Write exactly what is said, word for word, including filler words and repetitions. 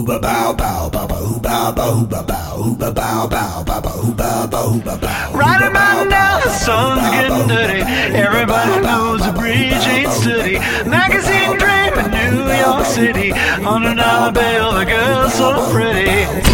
hooba bow bow bow bow hooba bow hooba bow hooba bow bow bow bow hooba bow hooba bow. Right about now, the sun's getting dirty. Everybody knows the bridge ain't steady. Magazine drape in New York City. Hundred dollar bill, the girl's so pretty.